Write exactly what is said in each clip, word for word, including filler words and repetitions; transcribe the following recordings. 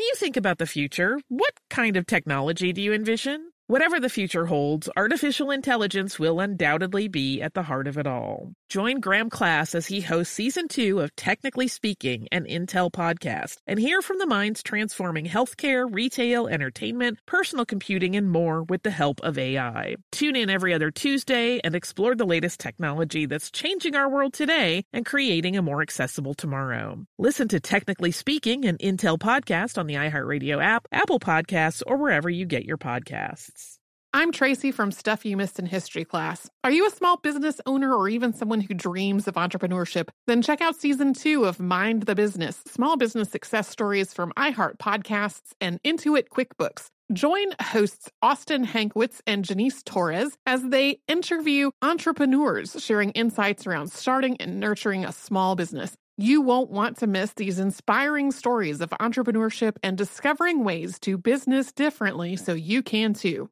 you think about the future, what kind of technology do you envision? Whatever the future holds, artificial intelligence will undoubtedly be at the heart of it all. Join Graham Class as he hosts season two of Technically Speaking, an Intel podcast, and hear from the minds transforming healthcare, retail, entertainment, personal computing, and more with the help of A I. Tune in every other Tuesday and explore the latest technology that's changing our world today and creating a more accessible tomorrow. Listen to Technically Speaking, an Intel podcast on the iHeartRadio app, Apple Podcasts, or wherever you get your podcasts. I'm Tracy from Stuff You Missed in History Class. Are you a small business owner or even someone who dreams of entrepreneurship? Then check out season two of Mind the Business, small business success stories from iHeart Podcasts and Intuit QuickBooks. Join hosts Austin Hankwitz and Janice Torres as they interview entrepreneurs sharing insights around starting and nurturing a small business. You won't want to miss these inspiring stories of entrepreneurship and discovering ways to business differently so you can too.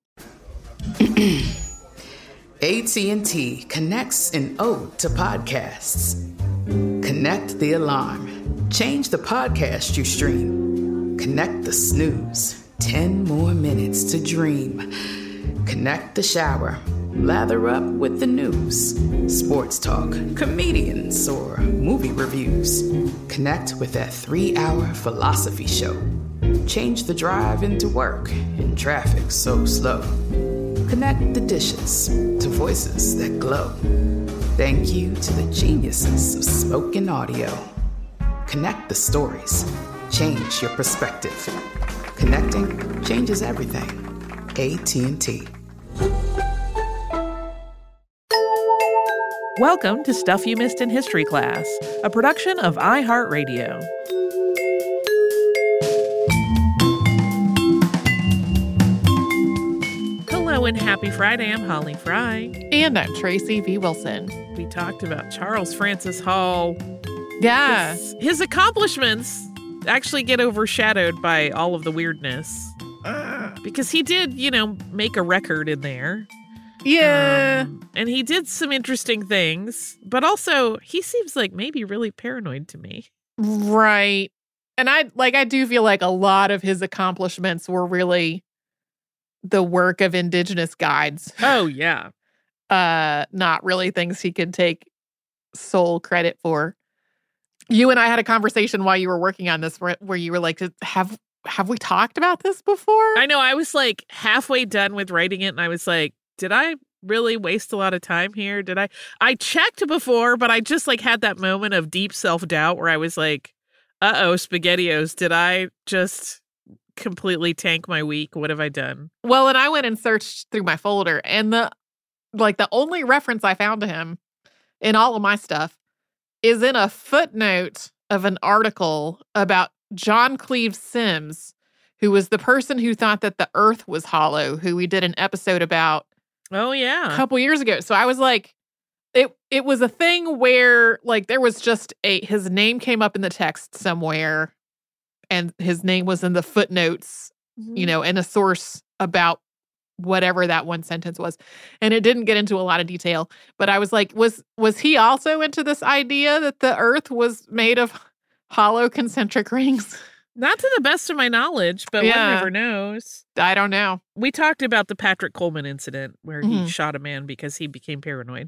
A T and T connects an ode to podcasts. Connect the alarm. Change the podcast you stream. Connect the snooze. Ten more minutes to dream. Connect the shower. Lather up with the news. Sports talk, comedians, or movie reviews. Connect with that three-hour philosophy show. Change the drive into work in traffic so slow. Connect the dishes to voices that glow. Thank you to the geniuses of spoken audio. Connect the stories. Change your perspective. Connecting changes everything. A T and T. Welcome to Stuff You Missed in History Class, a production of iHeartRadio. Hello and happy Friday. I'm Holly Fry. And I'm Tracy V. Wilson. We talked about Charles Francis Hall. Yeah. His, his accomplishments actually get overshadowed by all of the weirdness. Because he did, you know, make a record in there. Yeah. Um, and he did some interesting things, but also he seems like maybe really paranoid to me. Right. And I like I do feel like a lot of his accomplishments were really the work of indigenous guides. Oh, yeah. Uh, not really things he could take sole credit for. You and I had a conversation while you were working on this where, where you were like, have have we talked about this before? I know. I was like halfway done with writing it and I was like, did I really waste a lot of time here? Did I? I checked before, but I just like had that moment of deep self-doubt where I was like, uh-oh, SpaghettiOs, did I just completely tank my week? What have I done? Well, and I went and searched through my folder, and the like the only reference I found to him in all of my stuff is in a footnote of an article about John Cleve Sims, who was the person who thought that the earth was hollow, who we did an episode about Oh, yeah. a couple years ago. So I was like, it it was a thing where like there was just a, his name came up in the text somewhere and his name was in the footnotes, Mm-hmm. you know, and a source about whatever that one sentence was. And it didn't get into a lot of detail, but I was like, was was he also into this idea that the earth was made of hollow concentric rings? Not to the best of my knowledge, but Yeah. one never knows. I don't know. We talked about the Patrick Coleman incident where he Mhm. shot a man because he became paranoid.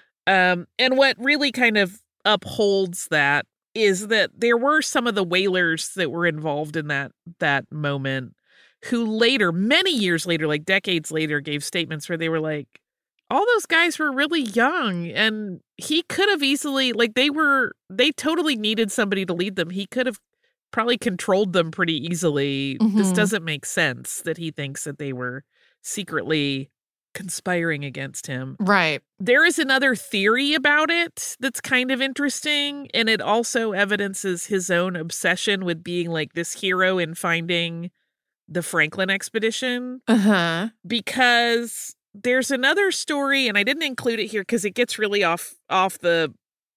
Um, and what really kind of upholds that is that there were some of the whalers that were involved in that that moment who later, many years later, like decades later, gave statements where they were like, all those guys were really young and he could have easily, like they were, they totally needed somebody to lead them. He could have probably controlled them pretty easily. This Mhm. doesn't make sense that he thinks that they were secretly conspiring against him. Right. There is another theory about it that's kind of interesting, and it also evidences his own obsession with being like this hero in finding the Franklin expedition, Uh-huh. because there's another story, and I didn't include it here because it gets really off off the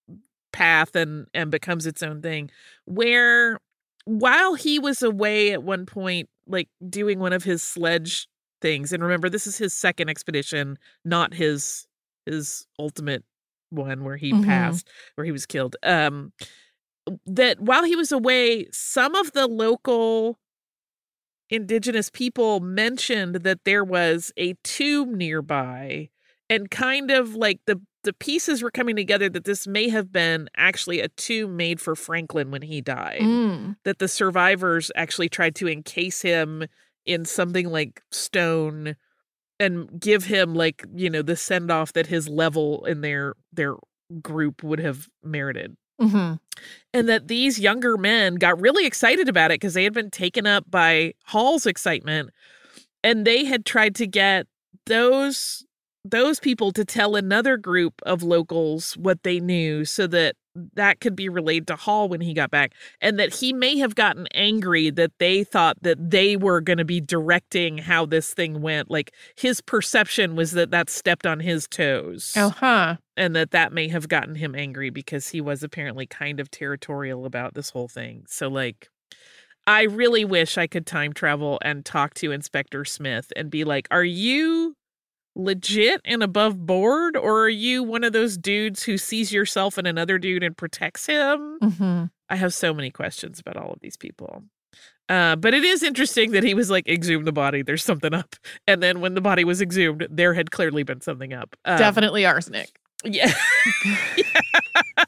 path and and becomes its own thing, where while he was away at one point, like doing one of his sledge things, and remember, this is his second expedition, not his his ultimate one where he Mhm. passed, where he was killed. Um, that while he was away, some of the local indigenous people mentioned that there was a tomb nearby, and kind of like the the pieces were coming together that this may have been actually a tomb made for Franklin when he died. Mm. That the survivors actually tried to encase him in something like stone and give him, like, you know, the send off that his level in their their group would have merited. Mm-hmm. And that these younger men got really excited about it because they had been taken up by Hall's excitement, and they had tried to get those those people to tell another group of locals what they knew so that that could be relayed to Hall when he got back, and that he may have gotten angry that they thought that they were going to be directing how this thing went. Like, his perception was that that stepped on his toes. Oh, huh. And that that may have gotten him angry because he was apparently kind of territorial about this whole thing. So, like, I really wish I could time travel and talk to Inspector Smith and be like, are you legit and above board, or are you one of those dudes who sees yourself in another dude and protects him? Mm-hmm. I have so many questions about all of these people. Uh, but it is interesting that he was like, exhume the body, there's something up. And then when the body was exhumed, there had clearly been something up. Um, Definitely arsenic. Yeah. yeah.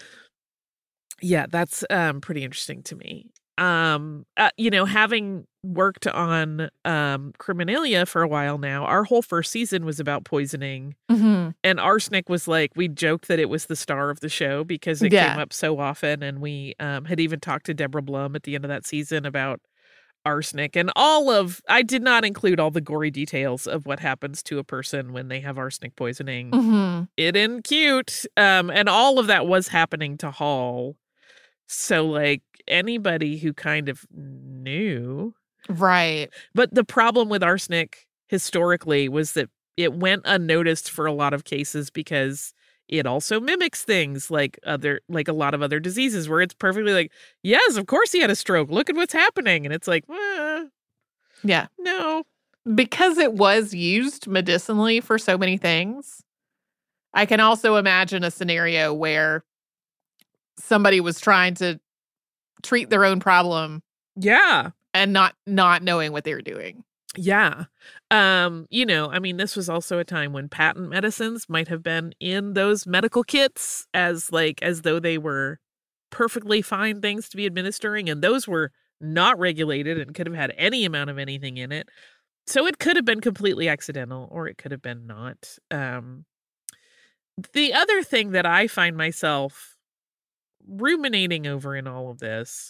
Yeah, that's um, pretty interesting to me. Um, uh, you know, having worked on um, Criminalia for a while now, our whole first season was about poisoning. Mm-hmm. And arsenic was like, we joked that it was the star of the show because it Yeah. came up so often. And we um, had even talked to Deborah Blum at the end of that season about arsenic and all of, I did not include all the gory details of what happens to a person when they have arsenic poisoning. Mm-hmm. It isn't cute. Um, and all of that was happening to Hall. So, like, anybody who kind of knew. Right. But the problem with arsenic historically was that it went unnoticed for a lot of cases because it also mimics things like other, like a lot of other diseases where it's perfectly like, yes, of course he had a stroke. Look at what's happening. And it's like, eh, Yeah. no. Because it was used medicinally for so many things, I can also imagine a scenario where somebody was trying to treat their own problem Yeah. and not not knowing what they were doing. Yeah. Um, you know, I mean, this was also a time when patent medicines might have been in those medical kits as like as though they were perfectly fine things to be administering, and those were not regulated and could have had any amount of anything in it. So it could have been completely accidental, or it could have been not. Um, the other thing that I find myself ruminating over in all of this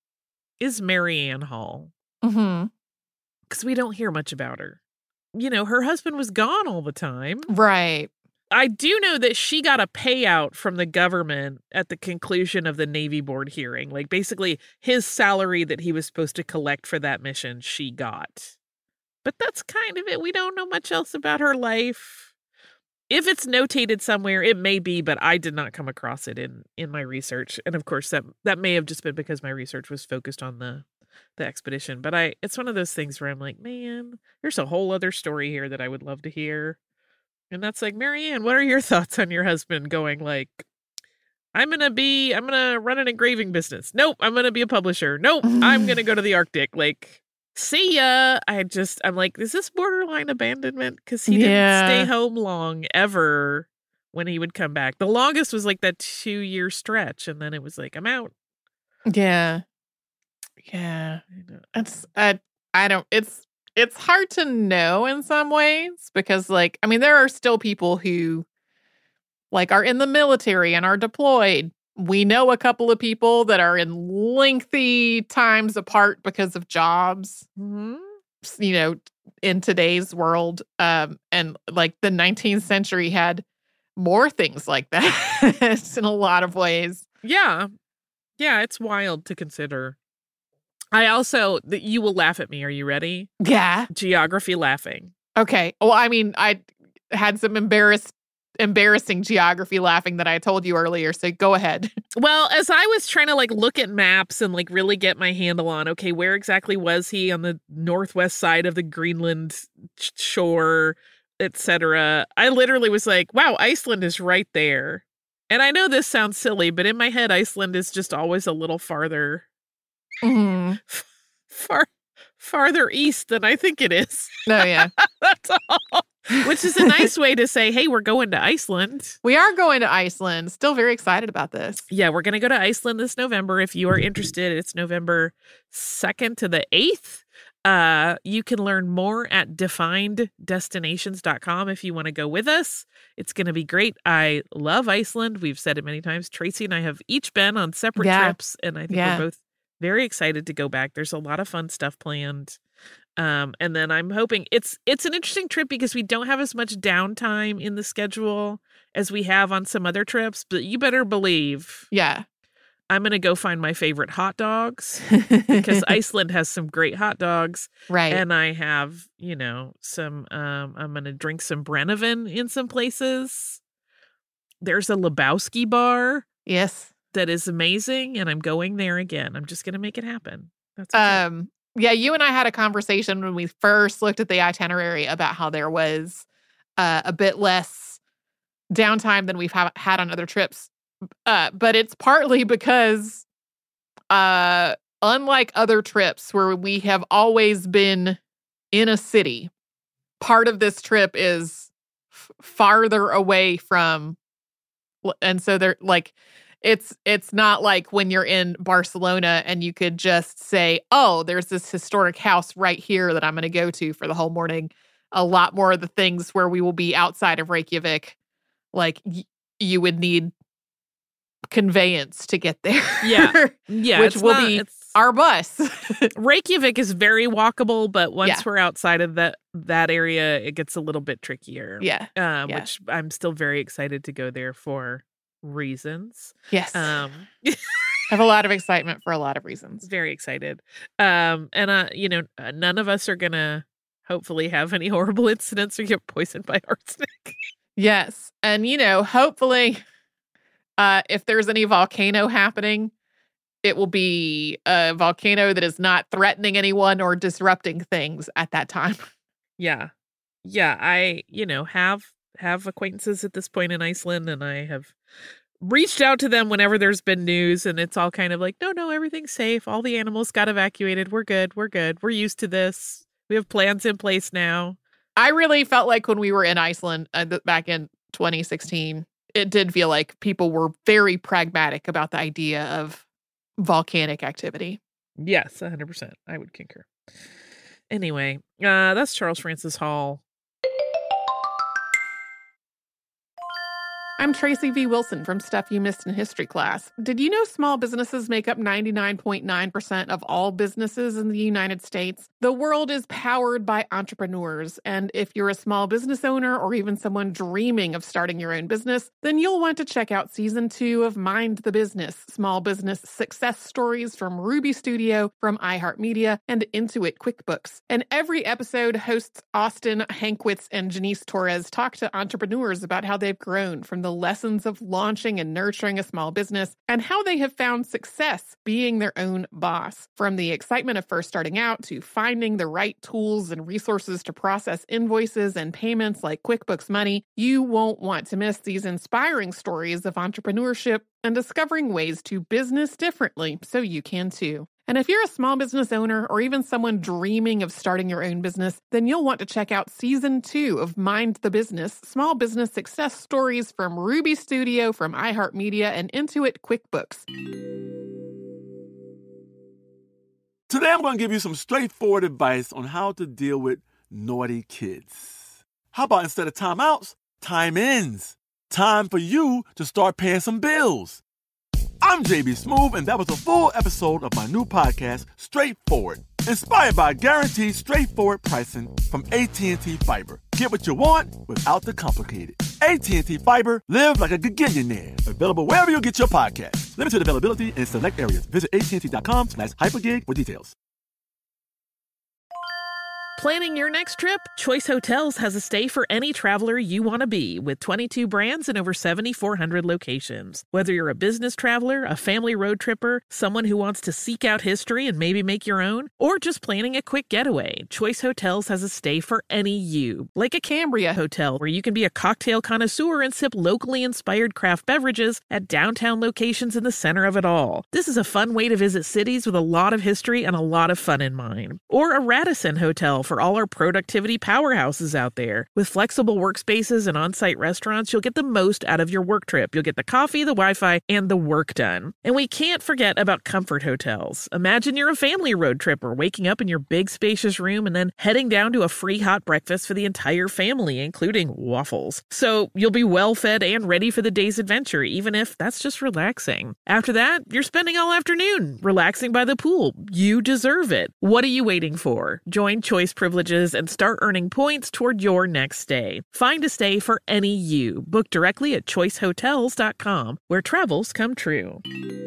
is Mary Ann Hall. Mm-hmm. Because we don't hear much about her. You know, her husband was gone all the time. Right. I do know that she got a payout from the government at the conclusion of the Navy Board hearing. Like, basically, his salary that he was supposed to collect for that mission, she got. But that's kind of it. We don't know much else about her life. If it's notated somewhere, it may be, but I did not come across it in, in my research. And of course, that that may have just been because my research was focused on the the expedition. But I it's one of those things where I'm like, man, there's a whole other story here that I would love to hear. And that's like, Mary Ann, what are your thoughts on your husband going like, I'm going to be, I'm going to run an engraving business. Nope, I'm going to be a publisher. Nope, I'm going to go to the Arctic. Like, see ya. I just, I'm like, is this borderline abandonment? Because he didn't Yeah. stay home long ever when he would come back. The longest was like that two year stretch. And then it was like, I'm out. Yeah. Yeah. I know. It's I I don't it's it's hard to know in some ways because, like, I mean, there are still people who like are in the military and are deployed. We know a couple of people that are in lengthy times apart because of jobs, Mm-hmm. you know, in today's world. Um, and like the nineteenth century had more things like that in a lot of ways. Yeah. Yeah, it's wild to consider. I also, th- you will laugh at me. Are you ready? Yeah. Geography laughing. Okay. Well, I mean, I had some embarrassed, embarrassing geography laughing that I told you earlier. So go ahead. Well, as I was trying to like look at maps and like really get my handle on, okay, where exactly was he on the northwest side of the Greenland sh- shore, et cetera, I literally was like, wow, Iceland is right there. And I know this sounds silly, but in my head, Iceland is just always a little farther, Mm-hmm. far, farther east than I think it is. No, yeah. That's all. Which is a nice way to say, hey, we're going to Iceland. We are going to Iceland. Still very excited about this. Yeah, we're going to go to Iceland this November. If you are interested, it's November second to the eighth. Uh, you can learn more at defined destinations dot com if you want to go with us. It's going to be great. I love Iceland. We've said it many times. Tracy and I have each been on separate Yeah. trips, and I think Yeah. we're both very excited to go back. There's a lot of fun stuff planned. Um, and then I'm hoping it's it's an interesting trip because we don't have as much downtime in the schedule as we have on some other trips. But you better believe Yeah. I'm going to go find my favorite hot dogs because Iceland has some great hot dogs. Right. And I have, you know, some, um, I'm going to drink some Brennivin in some places. There's a Lebowski bar Yes. that is amazing. And I'm going there again. I'm just going to make it happen. That's okay. Um, yeah, you and I had a conversation when we first looked at the itinerary about how there was uh, a bit less downtime than we've ha- had on other trips. Uh, but it's partly because, uh, unlike other trips where we have always been in a city, part of this trip is f- farther away from, and so they're like, It's it's not like when you're in Barcelona and you could just say, oh, there's this historic house right here that I'm going to go to for the whole morning. A lot more of the things where we will be outside of Reykjavik, like y- you would need conveyance to get there. Yeah. Yeah. Which it's will not- be it's- our bus. Reykjavik is very walkable, but once Yeah. we're outside of that that area, it gets a little bit trickier. Yeah. Um, Yeah. Which I'm still very excited to go there for reasons. Yes. Um, I have a lot of excitement for a lot of reasons. very excited. Um, and uh, you know, uh, none of us are gonna hopefully have any horrible incidents or get poisoned by arsenic. Yes. And, you know, hopefully, uh, if there's any volcano happening, it will be a volcano that is not threatening anyone or disrupting things at that time. Yeah. Yeah, I, you know, have have acquaintances at this point in Iceland, and I have reached out to them whenever there's been news, and it's all kind of like, no, no, everything's safe. All the animals got evacuated. We're good. We're good. We're used to this. We have plans in place now. I really felt like when we were in Iceland uh, th- back in twenty sixteen, it did feel like people were very pragmatic about the idea of volcanic activity. Yes, one hundred percent. I would concur. Anyway, uh, that's Charles Francis Hall. I'm Tracy V. Wilson from Stuff You Missed in History Class. Did you know small businesses make up ninety-nine point nine percent of all businesses in the United States? The world is powered by entrepreneurs, and if you're a small business owner or even someone dreaming of starting your own business, then you'll want to check out Season two of Mind the Business, Small Business Success Stories from Ruby Studio, from iHeartMedia, and Intuit QuickBooks. And every episode, hosts Austin Hankwitz and Janice Torres talk to entrepreneurs about how they've grown from the lessons of launching and nurturing a small business and how they have found success being their own boss. From the excitement of first starting out to finding the right tools and resources to process invoices and payments like QuickBooks Money, you won't want to miss these inspiring stories of entrepreneurship and discovering ways to business differently so you can too. And if you're a small business owner or even someone dreaming of starting your own business, then you'll want to check out Season two of Mind the Business, Small Business Success Stories from Ruby Studio, from iHeartMedia, and Intuit QuickBooks. Today I'm going to give you some straightforward advice on how to deal with naughty kids. How about instead of timeouts, time ins? Time for you to start paying some bills. I'm J B Smoove, and that was a full episode of my new podcast, Straightforward, inspired by guaranteed straightforward pricing from A T and T Fiber. Get what you want without the complicated. A T and T Fiber, live like a gigillionaire. Available wherever you get your podcasts. Limited availability in select areas. Visit A T and T dot com slash hypergig for details. Planning your next trip? Choice Hotels has a stay for any traveler you want to be, with twenty-two brands and over seven thousand four hundred locations. Whether you're a business traveler, a family road tripper, someone who wants to seek out history and maybe make your own, or just planning a quick getaway, Choice Hotels has a stay for any you. Like a Cambria hotel, where you can be a cocktail connoisseur and sip locally inspired craft beverages at downtown locations in the center of it all. This is a fun way to visit cities with a lot of history and a lot of fun in mind. Or a Radisson hotel for all our productivity powerhouses out there. With flexible workspaces and on-site restaurants, you'll get the most out of your work trip. You'll get the coffee, the Wi-Fi, and the work done. And we can't forget about comfort hotels. Imagine you're a family road tripper, waking up in your big spacious room and then heading down to a free hot breakfast for the entire family, including waffles. So you'll be well fed and ready for the day's adventure, even if that's just relaxing. After that, you're spending all afternoon relaxing by the pool. You deserve it. What are you waiting for? Join Choice Privileges and start earning points toward your next stay. Find a stay for any you. Book directly at choice hotels dot com, where travels come true.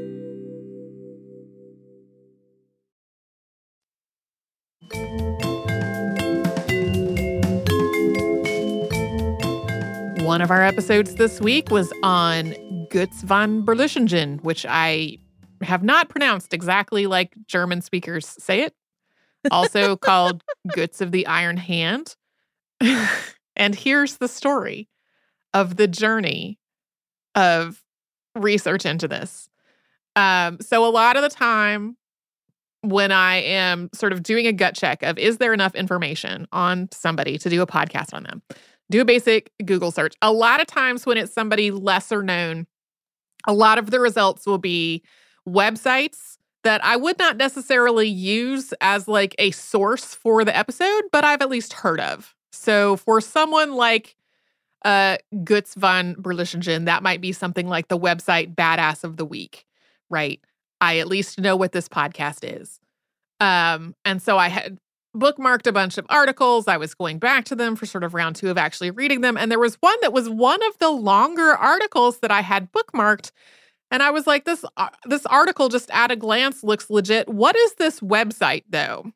One of our episodes this week was on Götz von Berlichingen, which I have not pronounced exactly like German speakers say it. Also called Götz of the Iron Hand. And here's the story of the journey of research into this. Um, so a lot of the time when I am sort of doing a gut check of, is there enough information on somebody to do a podcast on them? Do a basic Google search. A lot of times when it's somebody lesser known, a lot of the results will be websites that I would not necessarily use as like a source for the episode, but I've at least heard of. So for someone like uh, Götz von Berlichingen, that might be something like the website Badass of the Week, right? I at least know what this podcast is. Um, and so I had bookmarked a bunch of articles. I was going back to them for sort of round two of actually reading them. And there was one that was one of the longer articles that I had bookmarked. And I was like, this, uh, this article just at a glance looks legit. What is this website, though?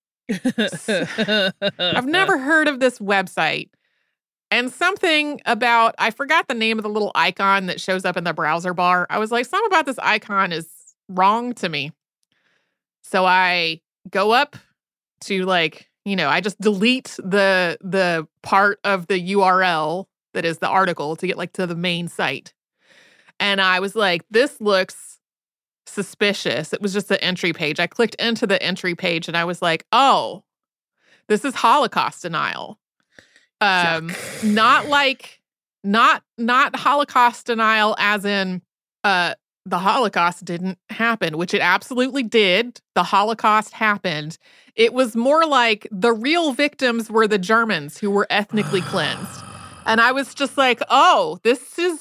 I've never heard of this website. And something about, I forgot the name of the little icon that shows up in the browser bar. I was like, something about this icon is wrong to me. So I go up to like, you know, I just delete the the part of the U R L that is the article to get like to the main site. And I was like, this looks suspicious. It was just the entry page. I clicked into the entry page and I was like, oh, this is Holocaust denial. Um, not like, not, not Holocaust denial as in uh, the Holocaust didn't happen, which it absolutely did. The Holocaust happened. It was more like the real victims were the Germans who were ethnically cleansed. And I was just like, oh, this is...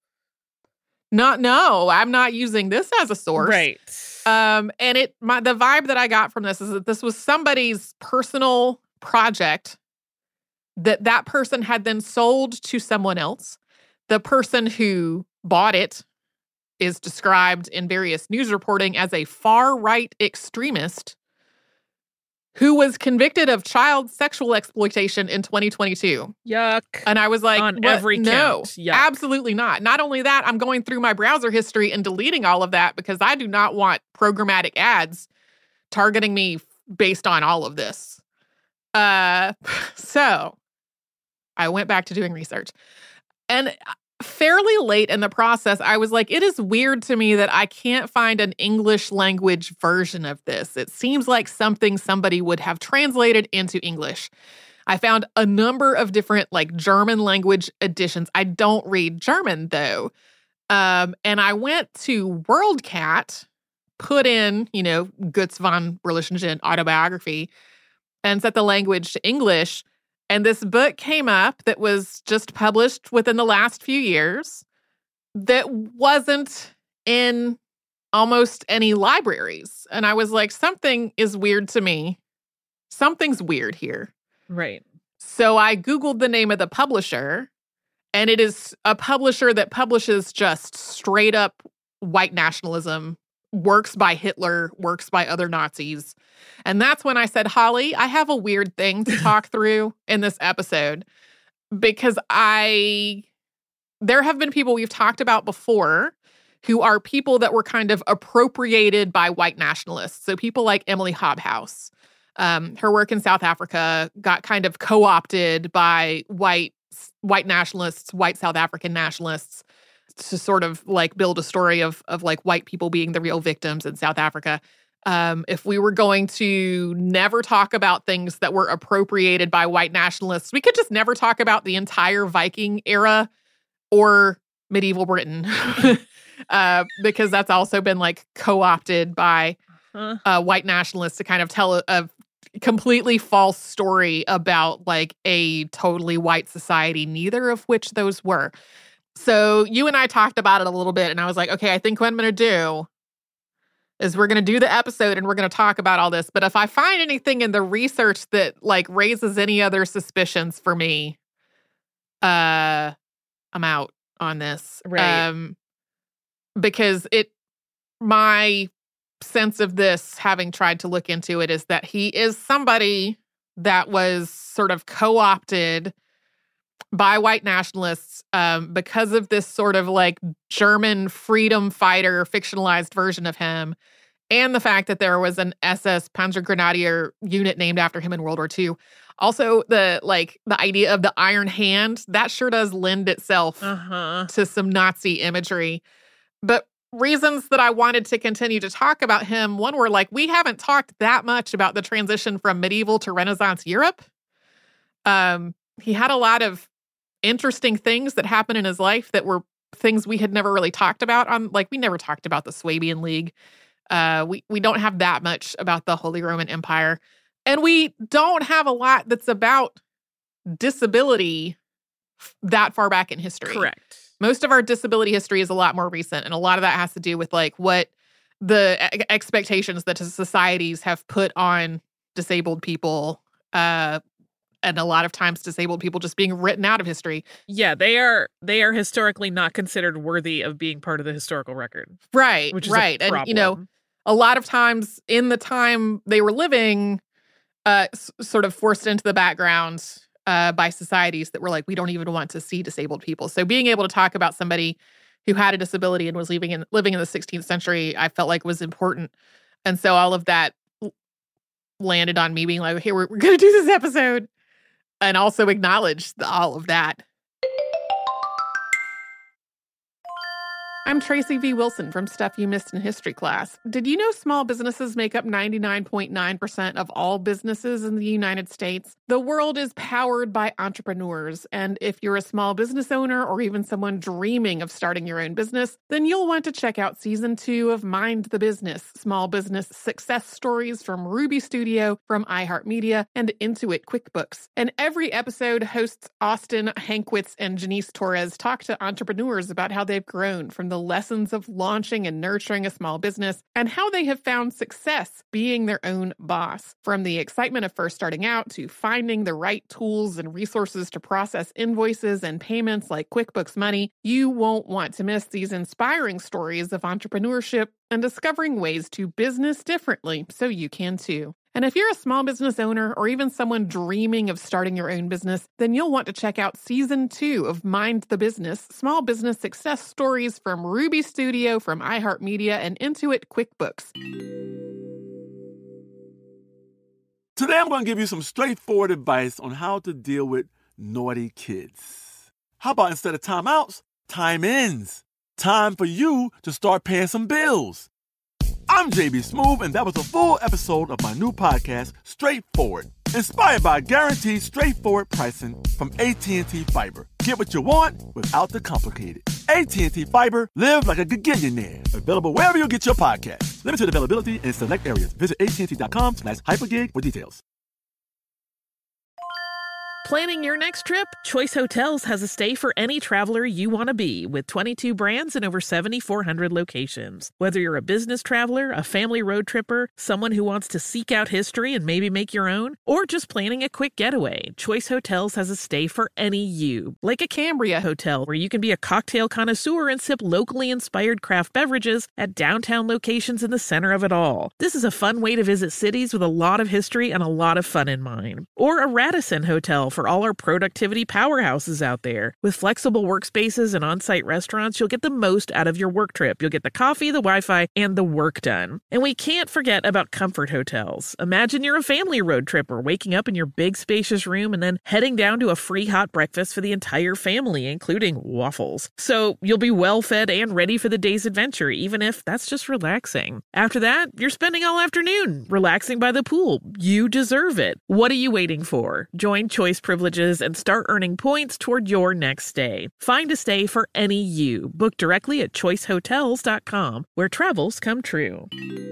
Not, no, I'm not using this as a source. Right. Um, and it, my, the vibe that I got from this is that this was somebody's personal project that that person had then sold to someone else. The person who bought it is described in various news reporting as a far-right extremist who was convicted of child sexual exploitation in twenty twenty-two. Yuck. And I was like, on what? every No, count. Yuck. Absolutely not. Not only that, I'm going through my browser history and deleting all of that because I do not want programmatic ads targeting me based on all of this. Uh, so I went back to doing research. And fairly late in the process, I was like, it is weird to me that I can't find an English language version of this. It seems like something somebody would have translated into English. I found a number of different like German language editions. I don't read German though. Um, and I went to WorldCat, put in, you know, Götz von Berlichingen autobiography and set the language to English. And this book came up that was just published within the last few years that wasn't in almost any libraries. And I was like, something is weird to me. Something's weird here. Right. So I Googled the name of the publisher, and it is a publisher that publishes just straight up white nationalism works by Hitler, works by other Nazis. And that's when I said, Holly, I have a weird thing to talk through in this episode, because I, there have been people we've talked about before who are people that were kind of appropriated by white nationalists. So people like Emily Hobhouse. Um, her work in South Africa got kind of co-opted by white white nationalists, white South African nationalists, to sort of like build a story of of like white people being the real victims in South Africa. Um, if we were going to never talk about things that were appropriated by white nationalists, we could just never talk about the entire Viking era or medieval Britain, uh, because that's also been like co-opted by Huh. uh, white nationalists to kind of tell a, a completely false story about like a totally white society, neither of which those were. So you and I talked about it a little bit, and I was like, okay, I think what I'm going to do is we're going to do the episode and we're going to talk about all this. But if I find anything in the research that like raises any other suspicions for me, uh, I'm out on this. Right. Um, because it, my sense of this, having tried to look into it, is that he is somebody that was sort of co-opted by white nationalists um, because of this sort of like German freedom fighter fictionalized version of him, and the fact that there was an S S Panzergrenadier unit named after him in World War Two. Also, the like the idea of the Iron Hand, that sure does lend itself Uh-huh. to some Nazi imagery. But reasons that I wanted to continue to talk about him, one were like, we haven't talked that much about the transition from medieval to Renaissance Europe. Um, he had a lot of interesting things that happened in his life that were things we had never really talked about. On like, we never talked about the Swabian League. Uh, we, we don't have that much about the Holy Roman Empire. And we don't have a lot that's about disability that far back in history. Correct. Most of our disability history is a lot more recent, and a lot of that has to do with like what the e- expectations that societies have put on disabled people, uh, and a lot of times disabled people just being written out of history. Yeah, they are they are historically not considered worthy of being part of the historical record. Right, Which is right. a And, you know, problem. a lot of times in the time they were living, uh, s- sort of forced into the background uh, by societies that were like, we don't even want to see disabled people. So being able to talk about somebody who had a disability and was living in, living in the sixteenth century, I felt like was important. And so all of that l- landed on me being like, hey, we're, we're going to do this episode. And also acknowledge the, all of that. I'm Tracy V. Wilson from Stuff You Missed in History Class. Did you know small businesses make up ninety-nine point nine percent of all businesses in the United States? The world is powered by entrepreneurs, and if you're a small business owner or even someone dreaming of starting your own business, then you'll want to check out season two of Mind the Business, small business success stories from Ruby Studio, from iHeartMedia, and Intuit QuickBooks. And every episode, hosts Austin Hankwitz and Janice Torres talk to entrepreneurs about how they've grown from the lessons of launching and nurturing a small business and how they have found success being their own boss. From the excitement of first starting out to finding the right tools and resources to process invoices and payments like QuickBooks Money, you won't want to miss these inspiring stories of entrepreneurship and discovering ways to business differently so you can too. And if you're a small business owner or even someone dreaming of starting your own business, then you'll want to check out season two of Mind the Business, small business success stories from Ruby Studio, from iHeartMedia, and Intuit QuickBooks. Today I'm going to give you some straightforward advice on how to deal with naughty kids. How about instead of timeouts, time ins? Time for you to start paying some bills. I'm J B Smoove, and that was a full episode of my new podcast, Straightforward, inspired by guaranteed straightforward pricing from A T and T Fiber. Get what you want without the complicated. A T and T Fiber, live like a gigillionaire. Available wherever you get your podcast. Limited availability in select areas. Visit A T and T dot com slash hypergig for details. Planning your next trip? Choice Hotels has a stay for any traveler you want to be, with twenty-two brands and over seven thousand four hundred locations. Whether you're a business traveler, a family road tripper, someone who wants to seek out history and maybe make your own, or just planning a quick getaway, Choice Hotels has a stay for any you. Like a Cambria hotel, where you can be a cocktail connoisseur and sip locally inspired craft beverages at downtown locations in the center of it all. This is a fun way to visit cities with a lot of history and a lot of fun in mind. Or a Radisson hotel for all our productivity powerhouses out there. With flexible workspaces and on-site restaurants, you'll get the most out of your work trip. You'll get the coffee, the Wi-Fi, and the work done. And we can't forget about comfort hotels. Imagine you're a family road tripper, waking up in your big spacious room and then heading down to a free hot breakfast for the entire family, including waffles. So you'll be well fed and ready for the day's adventure, even if that's just relaxing. After that, you're spending all afternoon relaxing by the pool. You deserve it. What are you waiting for? Join Choice Privileges and start earning points toward your next stay. Find a stay for any you. Book directly at choice hotels dot com, where travels come true.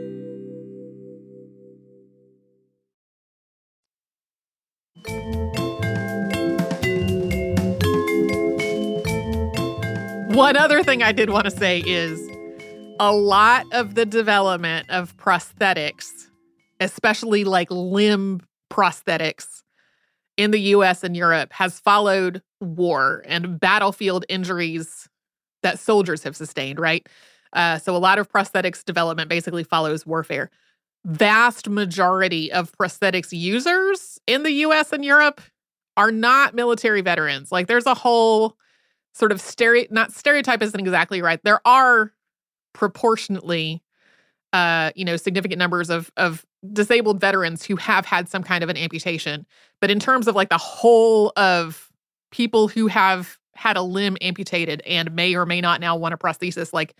One other thing I did want to say is a lot of the development of prosthetics, especially like limb prosthetics in the U S and Europe, has followed war and battlefield injuries that soldiers have sustained, right? Uh, so a lot of prosthetics development basically follows warfare. Vast majority of prosthetics users in the U S and Europe are not military veterans. Like there's a whole sort of stereo, not stereotype isn't exactly right. There are proportionately, uh, you know, significant numbers of of disabled veterans who have had some kind of an amputation. But in terms of like the whole of people who have had a limb amputated and may or may not now want a prosthesis, like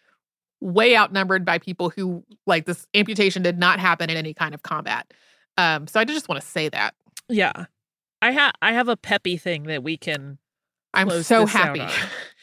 way outnumbered by people who, like, this amputation did not happen in any kind of combat. Um, so I just want to say that. Yeah. I have I have a peppy thing that we can I'm close so this happy. out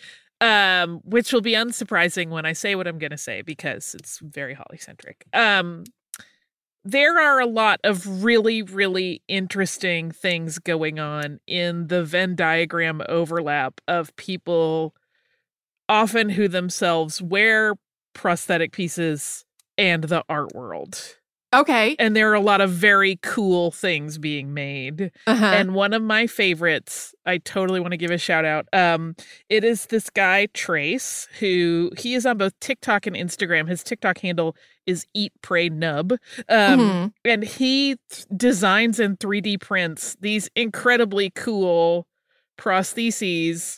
on. Um, which will be unsurprising when I say what I'm going to say, because it's very Holly-centric. Um, there are a lot of really, really interesting things going on in the Venn diagram overlap of people often who themselves wear prosthetic pieces and the art world. Okay. And there are a lot of very cool things being made. Uh-huh. And one of my favorites, I totally want to give a shout out. Um, it is this guy, Trace, who he is on both TikTok and Instagram. His TikTok handle is Eat, Pray, Nub. Um, mm-hmm. And he th- designs and three D prints these incredibly cool prostheses,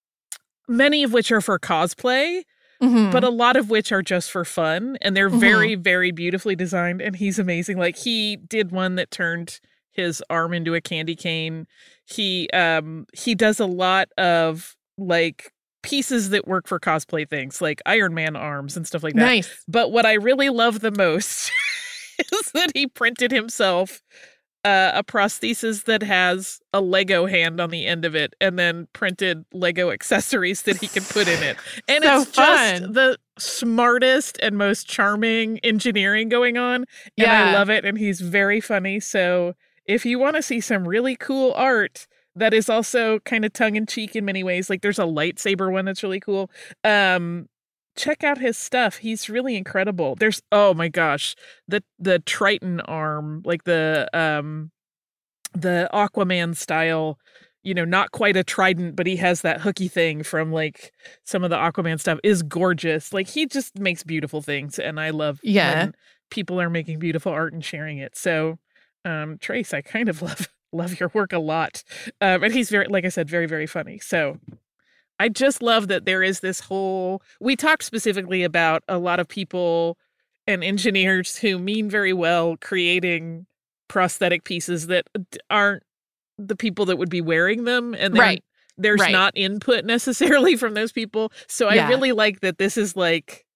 many of which are for cosplay. Mm-hmm. But a lot of which are just for fun, and they're mm-hmm. very, very beautifully designed, and he's amazing. Like, he did one that turned his arm into a candy cane. He um he does a lot of, like, pieces that work for cosplay things, like Iron Man arms and stuff like that. Nice. But what I really love the most is that he printed himself Uh, a prosthesis that has a Lego hand on the end of it, and then printed Lego accessories that he can put in it. And so it's fun. just the smartest and most charming engineering going on. And Yeah. I love it. And he's very funny. So if you want to see some really cool art that is also kind of tongue-in-cheek in many ways, like there's a lightsaber one that's really cool. Um, check out his stuff. He's really incredible. There's, oh my gosh, the the Triton arm, like the um the Aquaman style, you know, not quite a trident, but he has that hooky thing from like some of the Aquaman stuff, is gorgeous. Like, he just makes beautiful things, and I love Yeah. when people are making beautiful art and sharing it. So um Trace, I kind of love love your work a lot. Um and he's very, like I said, very, very funny. So I just love that there is this whole, we talked specifically about a lot of people and engineers who mean very well creating prosthetic pieces that aren't the people that would be wearing them. And then Right. there's Right. not input necessarily from those people. So I Yeah. really like that this is like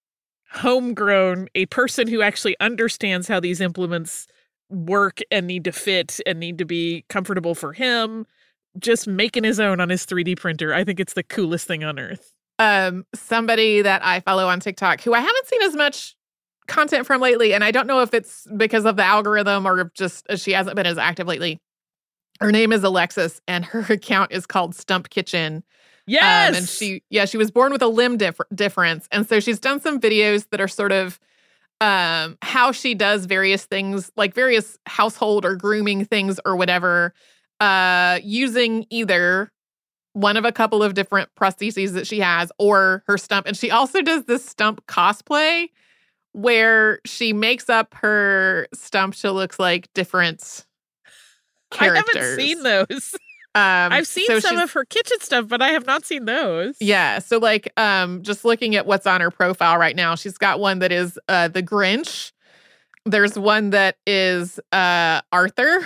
homegrown, a person who actually understands how these implements work and need to fit and need to be comfortable for him, just making his own on his three D printer. I think it's the coolest thing on earth. Um, somebody that I follow on TikTok, who I haven't seen as much content from lately, and I don't know if it's because of the algorithm or if just she hasn't been as active lately, Her name is Alexis, and her account is called Stump Kitchen. Yes! Um, and she, yeah, she was born with a limb dif- difference. And so she's done some videos that are sort of um, how she does various things, like various household or grooming things or whatever, uh, using either one of a couple of different prostheses that she has or her stump. And she also does this stump cosplay where she makes up her stump to look like different characters. I haven't seen those. Um, I've seen so some of her kitchen stuff, but I have not seen those. Yeah. So like, um, just looking at what's on her profile right now, she's got one that is uh, the Grinch. There's one that is uh, Arthur.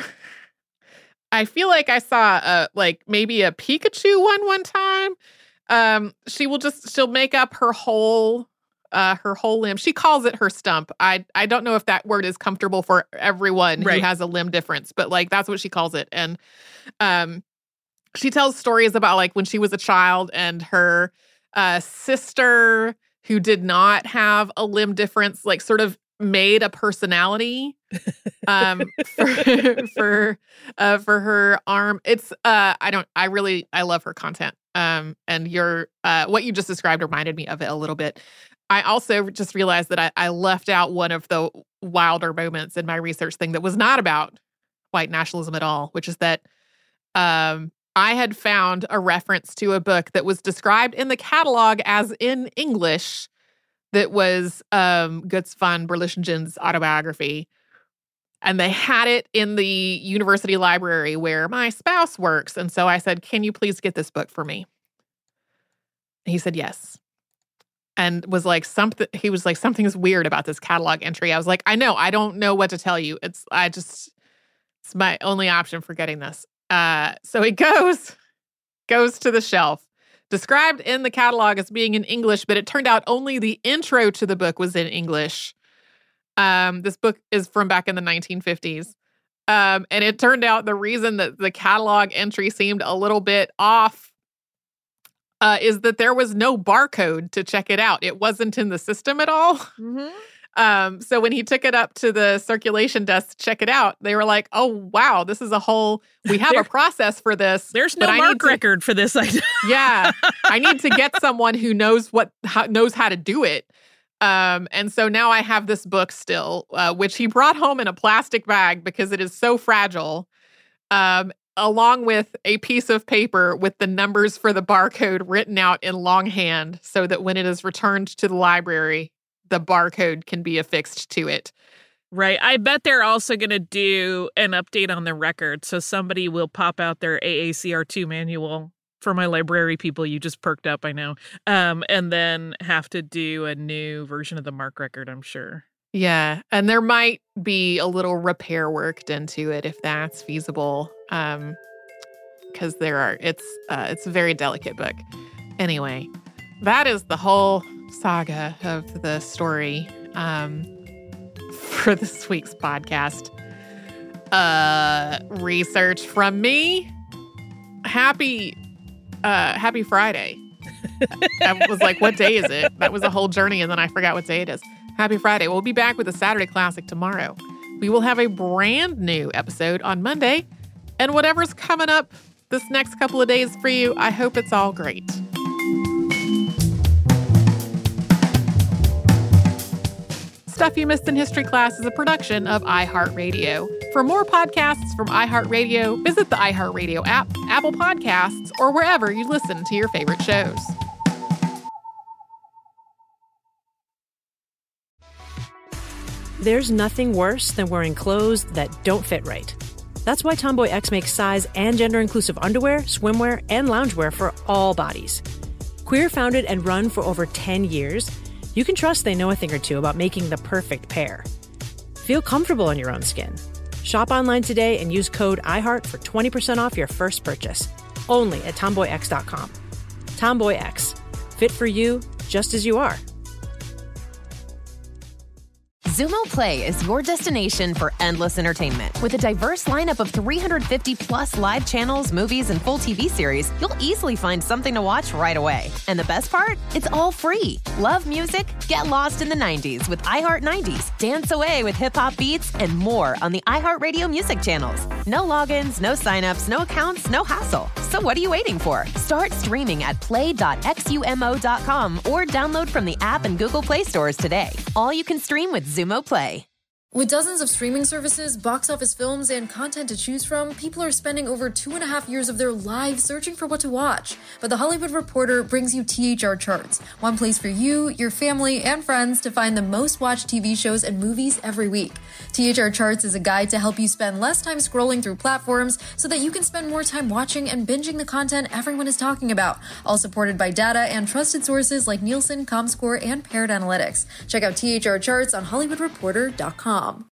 I feel like I saw a, like maybe a Pikachu one one time. Um, she will just, she'll make up her whole, uh, her whole limb. She calls it her stump. I, I don't know if that word is comfortable for everyone Right. who has a limb difference, but like, that's what she calls it. And, um, she tells stories about like when she was a child and her uh, sister who did not have a limb difference, like sort of made a personality um, for for uh, for her arm. It's uh, I don't I really I love her content. Um, and your uh, what you just described reminded me of it a little bit. I also just realized that I, I left out one of the wilder moments in my research thing that was not about white nationalism at all, which is that um. I had found a reference to a book that was described in the catalog as in English that was um, Guts von Berlichingen's autobiography. And they had it in the university library where my spouse works. And so I said, can you please get this book for me? He said, yes. And was like, something, he was like, something's weird about this catalog entry. I was like, I know, I don't know what to tell you. It's, I just, it's my only option for getting this. Uh, so it goes, goes to the shelf, described in the catalog as being in English, but it turned out only the intro to the book was in English. Um, this book is from back in the nineteen fifties. Um, and it turned out the reason that the catalog entry seemed a little bit off uh, is that there was no barcode to check it out. It wasn't in the system at all. Mm-hmm. Um, so when he took it up to the circulation desk to check it out, they were like, oh, wow, this is a whole, we have there, a process for this. There's no mark to, record for this. Yeah. I need to get someone who knows what, how, knows how to do it. Um, and so now I have this book still, uh, which he brought home in a plastic bag because it is so fragile, um, along with a piece of paper with the numbers for the barcode written out in longhand so that when it is returned to the library, the barcode can be affixed to it. Right. I bet they're also going to do an update on the record. So somebody will pop out their A A C R two manual for my library people. You just perked up, I know. Um, and then have to do a new version of the MARC record, I'm sure. Yeah. And there might be a little repair worked into it if that's feasible. Um, because there are, it's, uh, it's a very delicate book. Anyway, that is the whole saga of the story um, for this week's podcast. Uh, research from me. Happy, uh, happy Friday. I was like, what day is it? That was a whole journey, and then I forgot what day it is. Happy Friday. We'll be back with a Saturday Classic tomorrow. We will have a brand new episode on Monday, and whatever's coming up this next couple of days for you, I hope it's all great. Stuff You Missed in History Class is a production of iHeartRadio. For more podcasts from iHeartRadio, visit the iHeartRadio app, Apple Podcasts, or wherever you listen to your favorite shows. There's nothing worse than wearing clothes that don't fit right. That's why Tomboy X makes size and gender-inclusive underwear, swimwear, and loungewear for all bodies. Queer founded and run for over ten years, you can trust they know a thing or two about making the perfect pair. Feel comfortable in your own skin. Shop online today and use code iHeart for twenty percent off your first purchase. Only at tomboy x dot com. Tomboy X. Fit for you, just as you are. Xumo Play is your destination for endless entertainment. With a diverse lineup of three hundred fifty plus live channels, movies, and full T V series, you'll easily find something to watch right away. And the best part? It's all free. Love music? Get lost in the nineties with iHeart nineties, dance away with hip-hop beats, and more on the iHeartRadio music channels. No logins, no signups, no accounts, no hassle. So what are you waiting for? Start streaming at play dot xumo dot com or download from the app and Google Play stores today. All you can stream with Xumo Play. With dozens of streaming services, box office films, and content to choose from, people are spending over two and a half years of their lives searching for what to watch. But The Hollywood Reporter brings you T H R Charts, one place for you, your family, and friends to find the most watched T V shows and movies every week. T H R Charts is a guide to help you spend less time scrolling through platforms so that you can spend more time watching and binging the content everyone is talking about, all supported by data and trusted sources like Nielsen, ComScore, and Paired Analytics. Check out T H R Charts on Hollywood Reporter dot com.